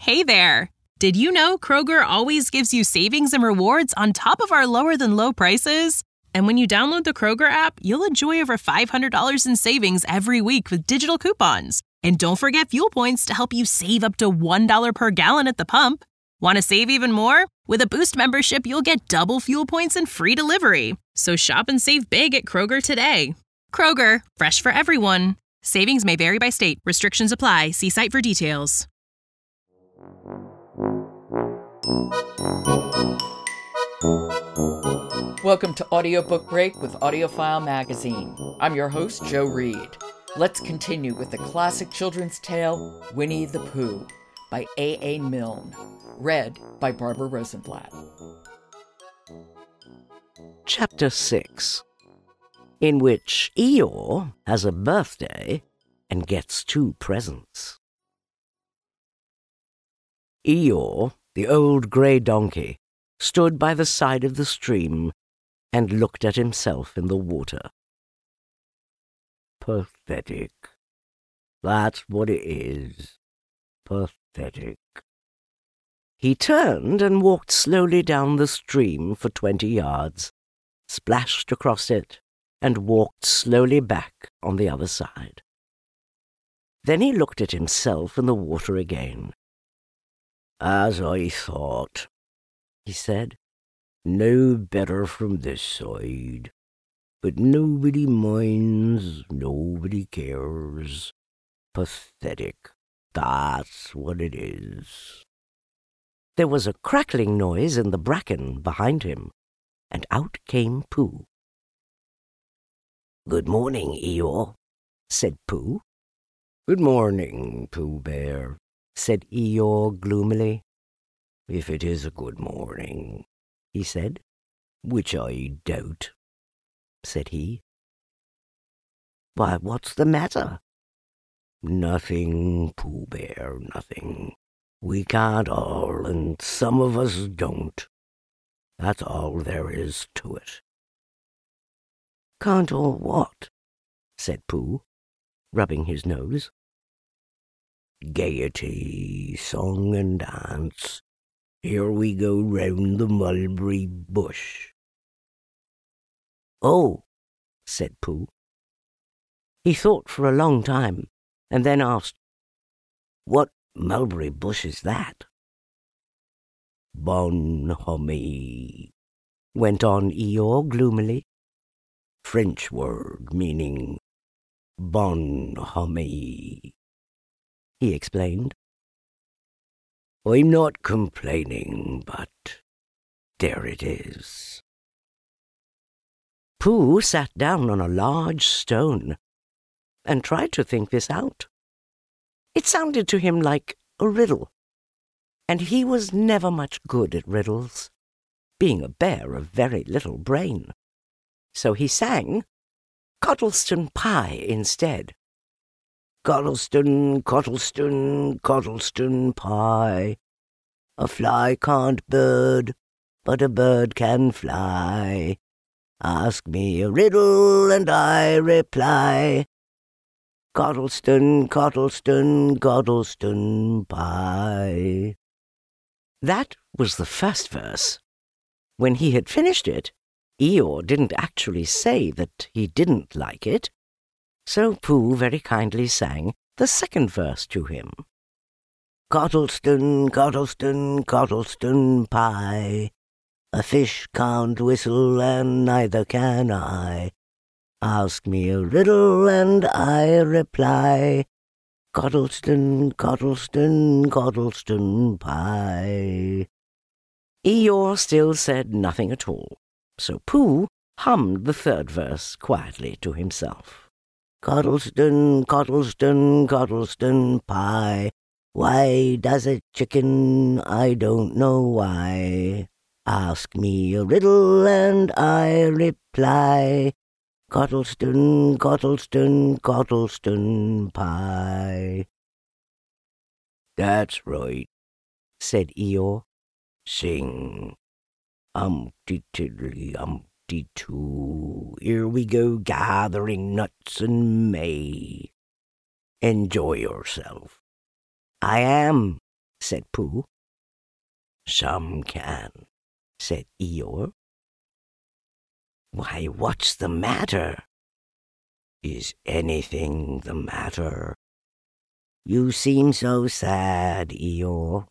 Hey there! Did you know Kroger always gives you savings and rewards on top of our lower-than-low prices? And when you download the Kroger app, you'll enjoy over $500 in savings every week with digital coupons. And don't forget fuel points to help you save up to $1 per gallon at the pump. Want to save even more? With a Boost membership, you'll get double fuel points and free delivery. So shop and save big at Kroger today. Kroger, fresh for everyone. Savings may vary by state. Restrictions apply. See site for details. Welcome to Audiobook Break with AudioFile Magazine. I'm your host, Joe Reed. Let's continue with the classic children's tale, Winnie the Pooh, by A.A. Milne, read by Barbara Rosenblatt. Chapter 6, in which Eeyore has a birthday and gets 2 presents. Eeyore, the old grey donkey, stood by the side of the stream and looked at himself in the water. Pathetic. That's what it is. Pathetic. He turned and walked slowly down the stream for 20 yards, splashed across it, and walked slowly back on the other side. Then he looked at himself in the water again. "As I thought," he said. "No better from this side. But nobody minds, nobody cares. Pathetic. That's what it is." There was a crackling noise in the bracken behind him, and out came Pooh. "Good morning, Eeyore," said Pooh. "Good morning, Pooh Bear," said Eeyore gloomily. "If it is a good morning," he said, "which I doubt," said he. "Why, what's the matter?" "Nothing, Pooh Bear, nothing. We can't all, and some of us don't. That's all there is to it." "Can't all what?" said Pooh, rubbing his nose. "Gaiety, song and dance. Here we go round the mulberry bush." "Oh," said Pooh. He thought for a long time, and then asked, "What mulberry bush is that?" "Bonhomie," went on Eeyore gloomily. "French word meaning bonhomie," he explained. "I'm not complaining, but there it is." Pooh sat down on a large stone and tried to think this out. It sounded to him like a riddle, and he was never much good at riddles, being a bear of very little brain. So he sang Cottleston Pie instead. "Cottleston, Cottleston, Cottleston Pie. A fly can't bird, but a bird can fly. Ask me a riddle and I reply. Cottleston, Cottleston, Cottleston Pie." That was the first verse. When he had finished it, Eeyore didn't actually say that he didn't like it, so Pooh very kindly sang the second verse to him. "Cottleston, Cottleston, Cottleston Pie. A fish can't whistle and neither can I. Ask me a riddle and I reply. Cottleston, Cottleston, Cottleston Pie." Eeyore still said nothing at all, so Pooh hummed the third verse quietly to himself. "Cottleston, Cottleston, Cottleston Pie. Why does a chicken? I don't know why. Ask me a riddle and I reply. Cottleston, Cottleston, Cottleston Pie." "That's right," said Eeyore. "Sing. Umpty tiddly umpty too. Here we go gathering nuts in May. Enjoy yourself." "I am," said Pooh. Some can, said Eeyore. Why, what's the matter? Is anything the matter? You seem so sad, Eeyore.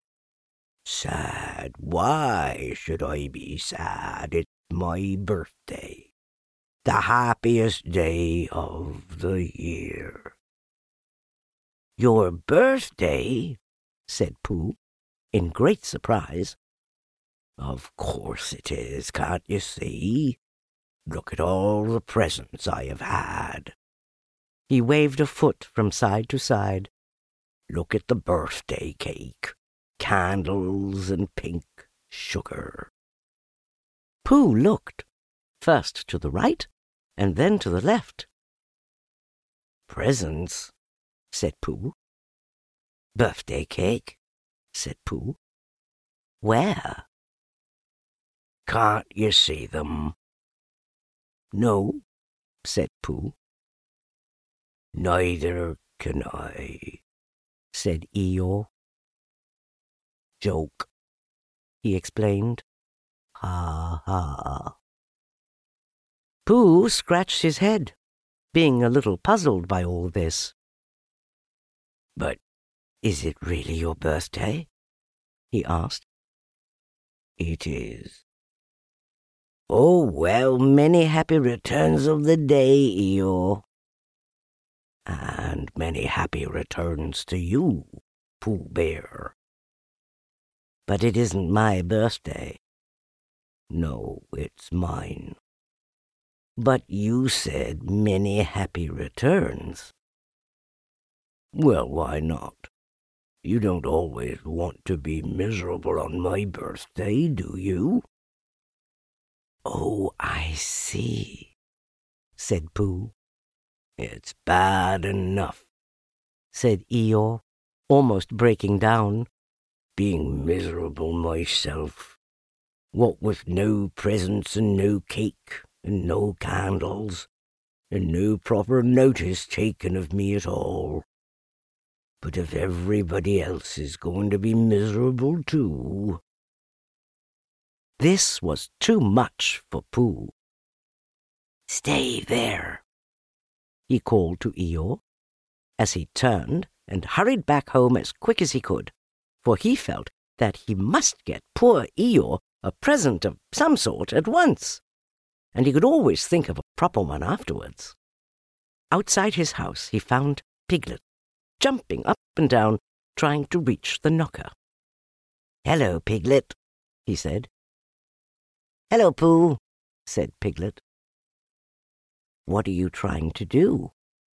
Sad? Why should I be sad? It's my birthday. The happiest day of the year. Your birthday? Said Pooh, in great surprise. Of course it is, can't you see? Look at all the presents I have had. He waved a foot from side to side. Look at the birthday cake, candles and pink sugar. Pooh looked, first to the right and then to the left. Presents, said Pooh. Birthday cake, said Pooh. Where? Can't you see them? No, said Pooh. Neither can I, said Eeyore. Joke, he explained. Ha ha. Pooh scratched his head, being a little puzzled by all this. But is it really your birthday? He asked. It is. Oh, well, many happy returns of the day, Eeyore. And many happy returns to you, Pooh Bear. But it isn't my birthday. No, it's mine. But you said many happy returns. Well, why not? You don't always want to be miserable on my birthday, do you? Oh, I see, said Pooh. It's bad enough, said Eeyore, almost breaking down. Being miserable myself. What with no presents and no cake and no candles and no proper notice taken of me at all. But if everybody else is going to be miserable too... This was too much for Pooh. Stay there, he called to Eeyore, as he turned and hurried back home as quick as he could, for he felt that he must get poor Eeyore a present of some sort at once, and he could always think of a proper one afterwards. Outside his house he found Piglet, jumping up and down, trying to reach the knocker. "Hello, Piglet," he said. "Hello, Pooh," said Piglet. "What are you trying to do?"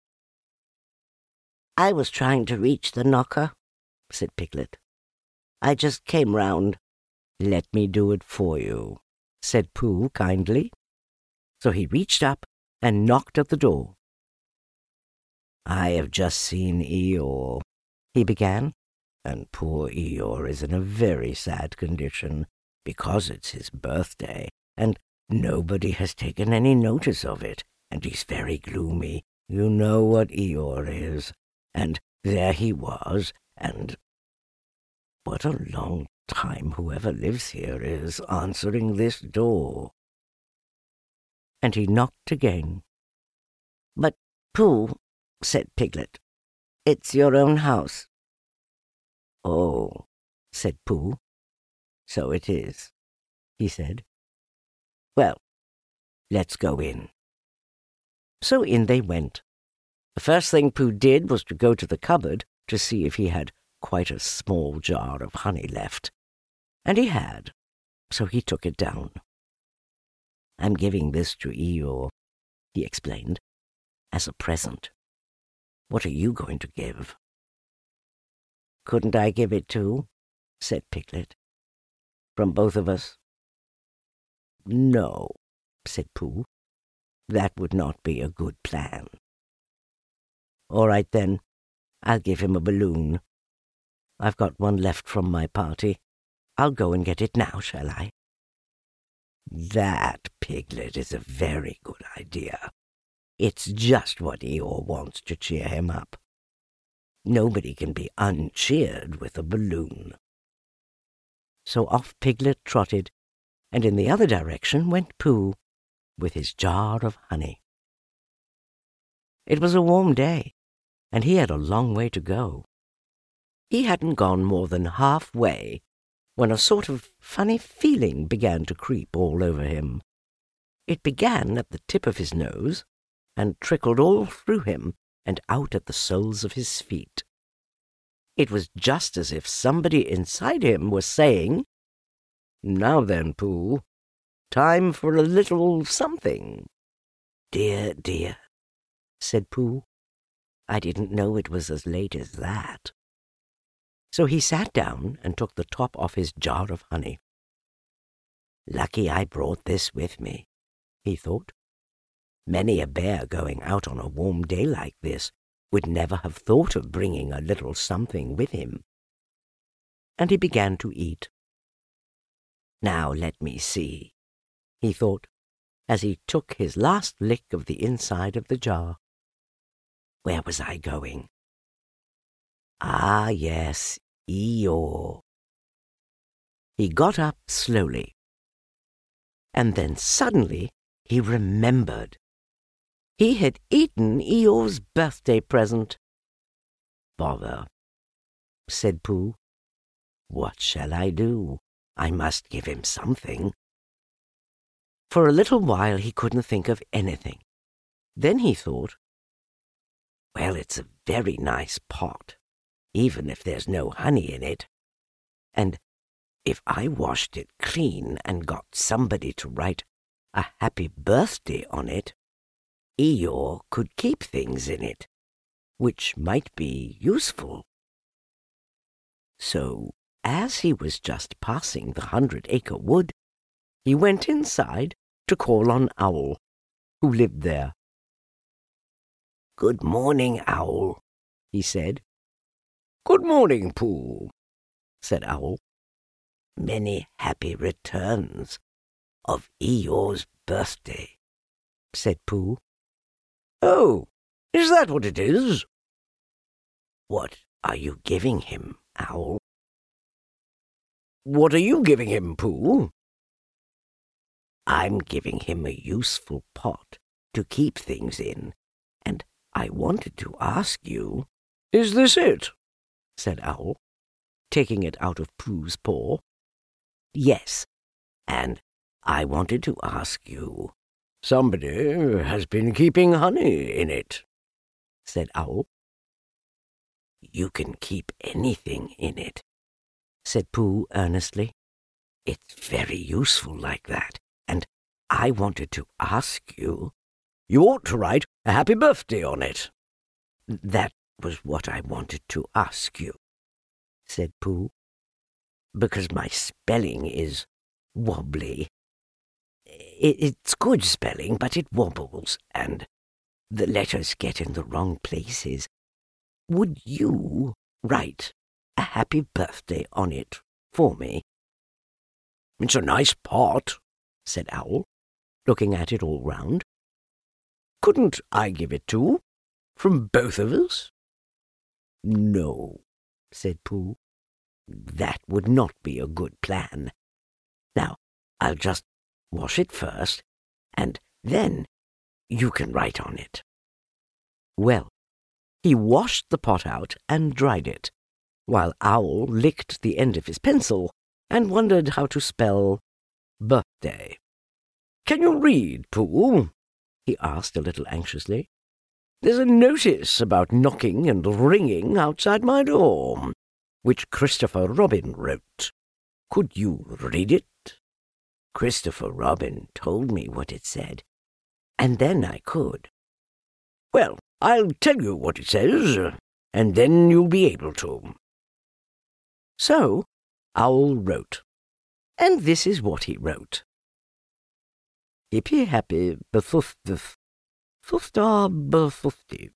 "I was trying to reach the knocker," said Piglet. "I just came round." "Let me do it for you," said Pooh kindly. So he reached up and knocked at the door. "I have just seen Eeyore," he began, "and poor Eeyore is in a very sad condition, because it's his birthday, and nobody has taken any notice of it, and he's very gloomy. You know what Eeyore is. And there he was, and what a long time whoever lives here is answering this door." And he knocked again. "But, Pooh," said Piglet, "it's your own house." "Oh," said Pooh, "so it is," he said. "Well, let's go in." So in they went. The first thing Pooh did was to go to the cupboard to see if he had quite a small jar of honey left. And he had, so he took it down. "I'm giving this to Eeyore," he explained, "as a present. What are you going to give?" "Couldn't I give it too?" said Piglet. "From both of us?" "No," said Pooh. "That would not be a good plan." "All right, then. I'll give him a balloon. I've got one left from my party. I'll go and get it now, shall I?" "That, Piglet, is a very good idea. It's just what Eeyore wants to cheer him up." Nobody can be uncheered with a balloon. So off Piglet trotted, and in the other direction went Pooh with his jar of honey. It was a warm day, and he had a long way to go. He hadn't gone more than halfway when a sort of funny feeling began to creep all over him. It began at the tip of his nose and trickled all through him and out at the soles of his feet. It was just as if somebody inside him was saying, "Now then, Pooh, time for a little something." "Dear, dear," said Pooh. "I didn't know it was as late as that." So he sat down and took the top off his jar of honey. "Lucky I brought this with me," he thought. "Many a bear going out on a warm day like this would never have thought of bringing a little something with him." And he began to eat. "Now let me see," he thought, as he took his last lick of the inside of the jar. "Where was I going? Ah, yes, Eeyore." He got up slowly, and then suddenly he remembered. He had eaten Eeyore's birthday present. "Bother," said Pooh. "What shall I do? I must give him something." For a little while he couldn't think of anything. Then he thought, "Well, it's a very nice pot, even if there's no honey in it. And if I washed it clean and got somebody to write a happy birthday on it, Eeyore could keep things in it, which might be useful." So, as he was just passing the 100-acre wood, he went inside to call on Owl, who lived there. "Good morning, Owl," he said. "Good morning, Pooh," said Owl. "Many happy returns of Eeyore's birthday," said Pooh. "Oh, is that what it is?" "What are you giving him, Owl?" "What are you giving him, Pooh?" "I'm giving him a useful pot to keep things in, and I wanted to ask you—" "Is this it?" said Owl, taking it out of Pooh's paw. "Yes, and I wanted to ask you—" "Somebody has been keeping honey in it," said Owl. "You can keep anything in it," said Pooh earnestly. "It's very useful like that, and I wanted to ask you—" "You ought to write a happy birthday on it." "That was what I wanted to ask you," said Pooh, "because my spelling is wobbly. It's good spelling, but it wobbles, and the letters get in the wrong places. Would you write a happy birthday on it for me?" "It's a nice pot," said Owl, looking at it all round. "Couldn't I give it to, from both of us?" "No," said Pooh. "That would not be a good plan. Now, I'll just wash it first, and then you can write on it." Well, he washed the pot out and dried it, while Owl licked the end of his pencil and wondered how to spell birthday. "Can you read, Pooh?" he asked a little anxiously. "There's a notice about knocking and ringing outside my door, which Christopher Robin wrote. Could you read it?" "Christopher Robin told me what it said, and then I could." "Well, I'll tell you what it says, and then you'll be able to." So Owl wrote, and this is what he wrote. "Hippy happy bethufthith, thuftar bethufty."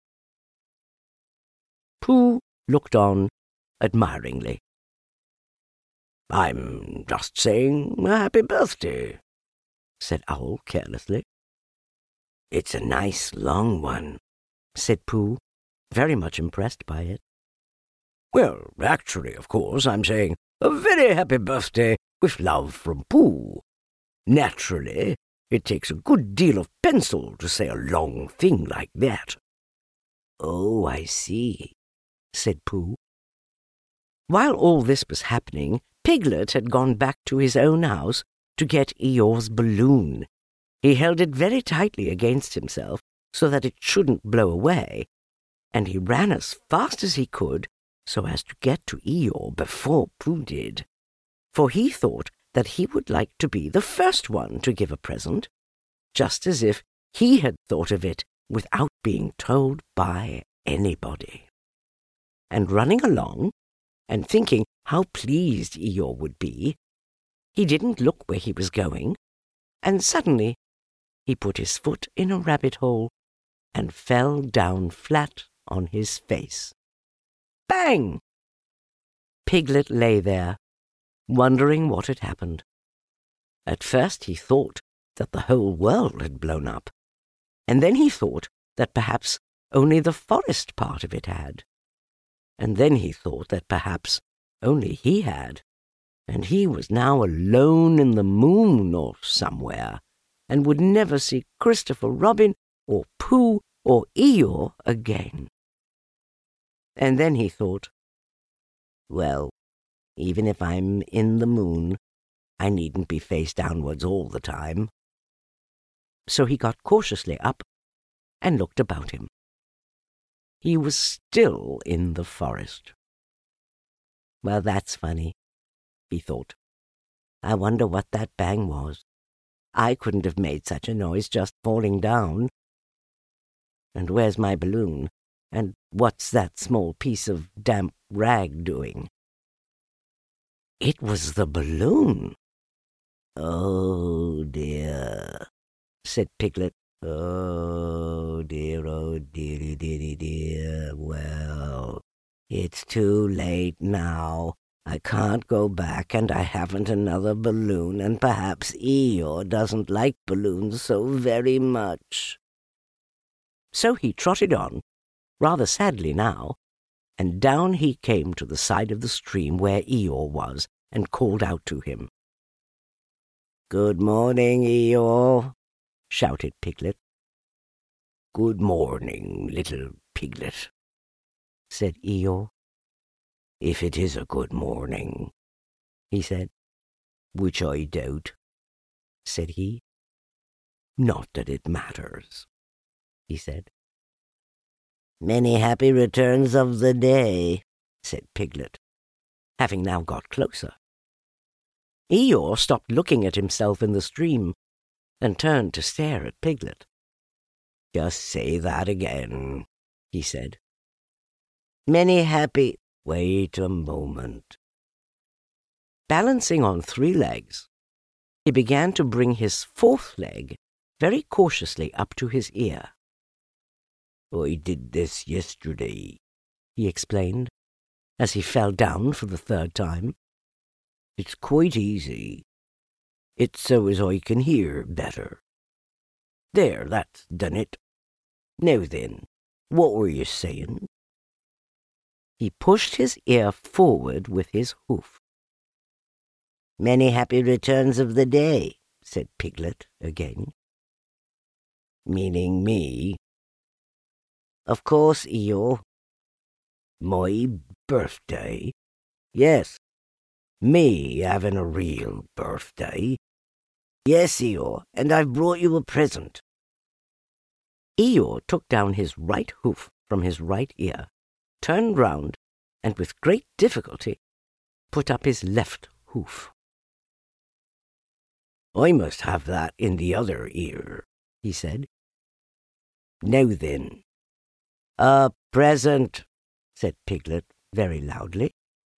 Pooh looked on admiringly. "I'm just saying a happy birthday," said Owl carelessly. "It's a nice long one," said Pooh, very much impressed by it. Well, actually, of course, I'm saying a very happy birthday with love from Pooh. Naturally, it takes a good deal of pencil to say a long thing like that. Oh, I see, said Pooh. While all this was happening, Piglet had gone back to his own house to get Eeyore's balloon. He held it very tightly against himself so that it shouldn't blow away, and he ran as fast as he could so as to get to Eeyore before Pooh did, for he thought that he would like to be the first one to give a present, just as if he had thought of it without being told by anybody. And running along, and thinking how pleased Eeyore would be, he didn't look where he was going, and suddenly he put his foot in a rabbit hole and fell down flat on his face. Bang! Piglet lay there, wondering what had happened. At first he thought that the whole world had blown up, and then he thought that perhaps only the forest part of it had. And then he thought that perhaps only he had, and he was now alone in the moon or somewhere, and would never see Christopher Robin or Pooh or Eeyore again. And then he thought, well, even if I'm in the moon, I needn't be face downwards all the time. So he got cautiously up and looked about him. He was still in the forest. Well, that's funny, he thought. I wonder what that bang was. I couldn't have made such a noise just falling down. And where's my balloon? And what's that small piece of damp rag doing? It was the balloon. Oh, dear, said Piglet. Oh, dearie, dear. Well, it's too late now. I can't go back, and I haven't another balloon, and perhaps Eeyore doesn't like balloons so very much. So he trotted on, rather sadly now, and down he came to the side of the stream where Eeyore was, and called out to him. "Good morning, Eeyore," shouted Piglet. "Good morning, little Piglet," said Eeyore. "If it is a good morning," he said. "Which I doubt," said he. "Not that it matters," he said. "Many happy returns of the day," said Piglet, having now got closer. Eeyore stopped looking at himself in the stream and turned to stare at Piglet. "Just say that again," he said. "Many happy—" "Wait a moment." Balancing on 3 legs, he began to bring his 4th leg very cautiously up to his ear. "I did this yesterday," he explained, as he fell down for the 3rd time. "It's quite easy. It's so as I can hear better. There, that's done it. Now then, what were you saying?" He pushed his ear forward with his hoof. "Many happy returns of the day," said Piglet again. "Meaning me?" "Of course, Eeyore." "My birthday?" "Yes." "Me having a real birthday?" "Yes, Eeyore, and I've brought you a present." Eeyore took down his right hoof from his right ear, turned round, and with great difficulty put up his left hoof. "I must have that in the other ear," he said. "Now then." "A present," said Piglet very loudly.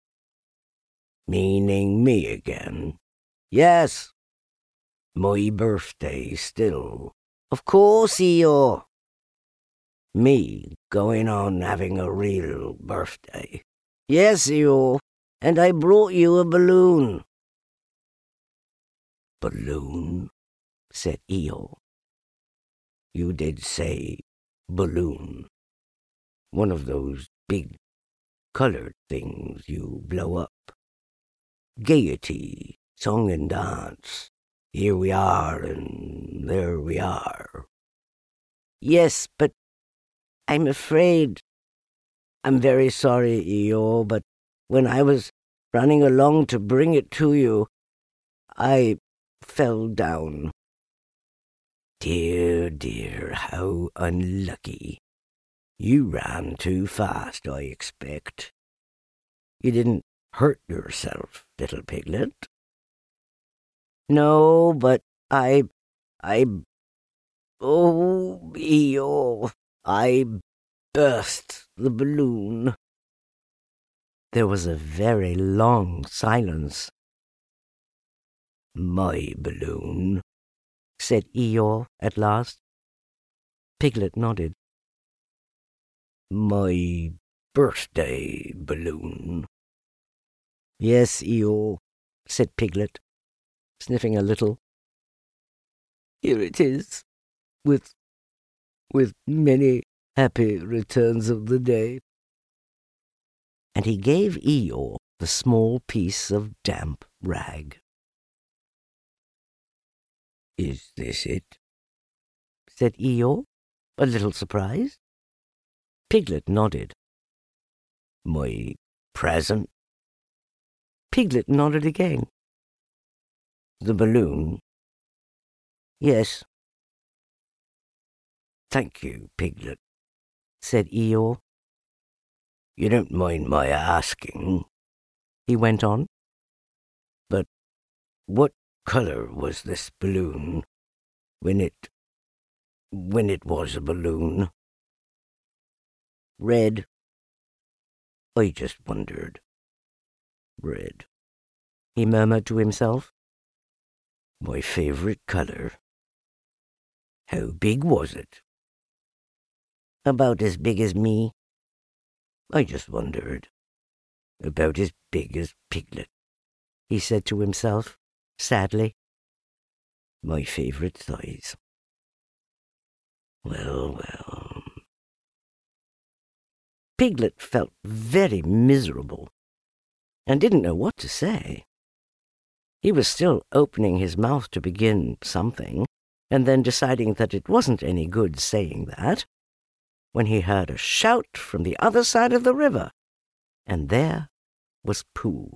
"Meaning me again?" "Yes." "My birthday still?" "Of course, Eeyore." "Me going on having a real birthday?" "Yes, Eeyore, and I brought you a balloon." "Balloon?" said Eeyore. "You did say balloon. One of those big coloured things you blow up. Gaiety, song and dance. Here we are and there we are. Yes, but I'm afraid. I'm very sorry, Eeyore, but when I was running along to bring it to you, I fell down. Dear, dear, how unlucky. You ran too fast, I expect. You didn't hurt yourself, little piglet? No, but oh, Eeyore, I burst the balloon. There was a very long silence. My balloon, said Eeyore at last. Piglet nodded. My birthday balloon. Yes, Eeyore, said Piglet, sniffing a little. Here it is, with many happy returns of the day. And he gave Eeyore the small piece of damp rag. Is this it? Said Eeyore, a little surprised. Piglet nodded. My present? Piglet nodded again. The balloon? Yes. Thank you, Piglet, said Eeyore. You don't mind my asking, he went on, but what colour was this balloon when it was a balloon? Red. I just wondered. Red, he murmured to himself. My favourite colour. How big was it? About as big as me. I just wondered. About as big as Piglet, he said to himself, sadly. My favourite size. Well, well. Piglet felt very miserable and didn't know what to say. He was still opening his mouth to begin something, and then deciding that it wasn't any good saying that, when he heard a shout from the other side of the river, and there was Pooh.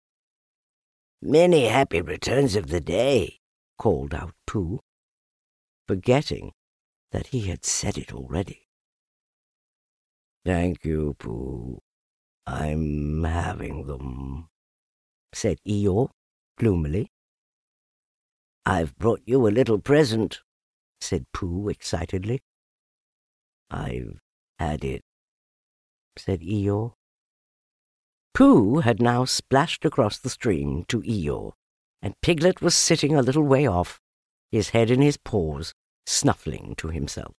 Many happy returns of the day, called out Pooh, forgetting that he had said it already. Thank you, Pooh. I'm having them, said Eeyore gloomily. I've brought you a little present, said Pooh excitedly. I've had it, said Eeyore. Pooh had now splashed across the stream to Eeyore, and Piglet was sitting a little way off, his head in his paws, snuffling to himself.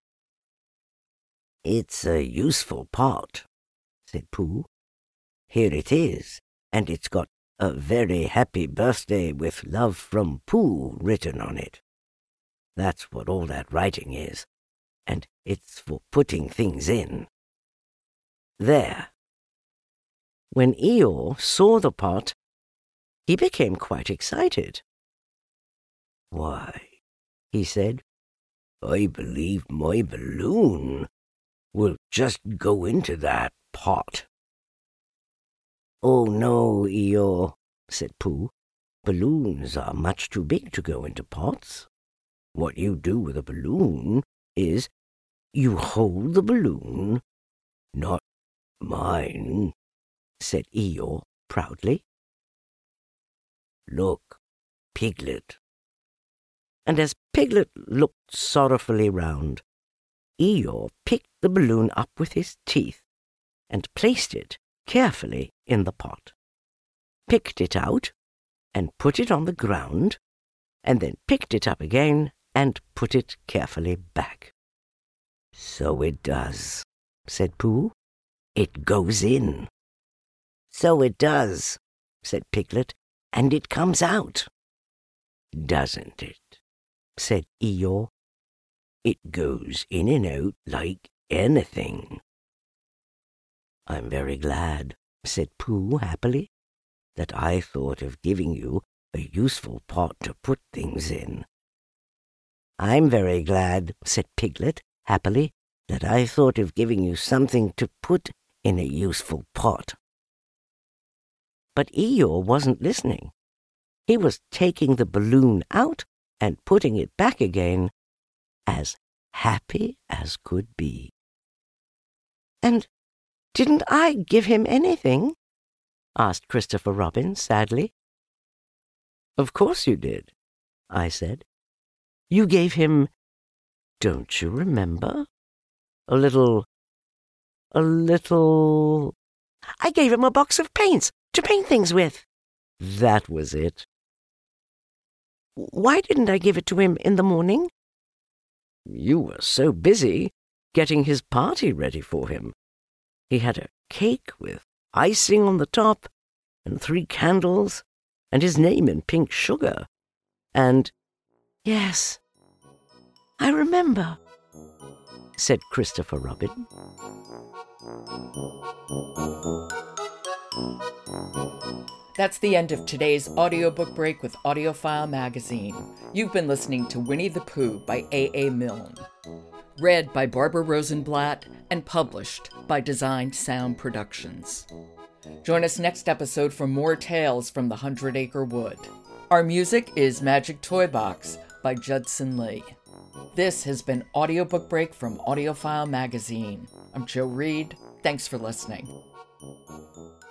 It's a useful pot, said Pooh. Here it is, and it's got a very happy birthday with love from Pooh written on it. That's what all that writing is, and it's for putting things in. There. When Eeyore saw the pot, he became quite excited. Why, he said, I believe my balloon will just go into that pot. Oh, no, Eeyore, said Pooh. Balloons are much too big to go into pots. What you do with a balloon is you hold the balloon, not mine, said Eeyore proudly. Look, Piglet. And as Piglet looked sorrowfully round, Eeyore picked the balloon up with his teeth and placed it carefully in the pot, picked it out and put it on the ground, and then picked it up again and put it carefully back. So it does, said Pooh. It goes in. So it does, said Piglet, and it comes out. Doesn't it? Said Eeyore. It goes in and out like anything. I'm very glad, said Pooh happily, that I thought of giving you a useful pot to put things in. I'm very glad, said Piglet happily, that I thought of giving you something to put in a useful pot. But Eeyore wasn't listening. He was taking the balloon out and putting it back again, as happy as could be. And didn't I give him anything? Asked Christopher Robin sadly. Of course you did, I said. You gave him, don't you remember? A little... I gave him a box of paints to paint things with. That was it. Why didn't I give it to him in the morning? You were so busy getting his party ready for him. He had a cake with icing on the top and 3 candles and his name in pink sugar. And, yes, I remember, said Christopher Robin. That's the end of today's audiobook break with AudioFile Magazine. You've been listening to Winnie the Pooh by A.A. Milne. Read by Barbara Rosenblatt and published by Designed Sound Productions. Join us next episode for more tales from the 100-Acre Wood. Our music is Magic Toy Box by Judson Lee. This has been Audiobook Break from AudioFile Magazine. I'm Joe Reed. Thanks for listening.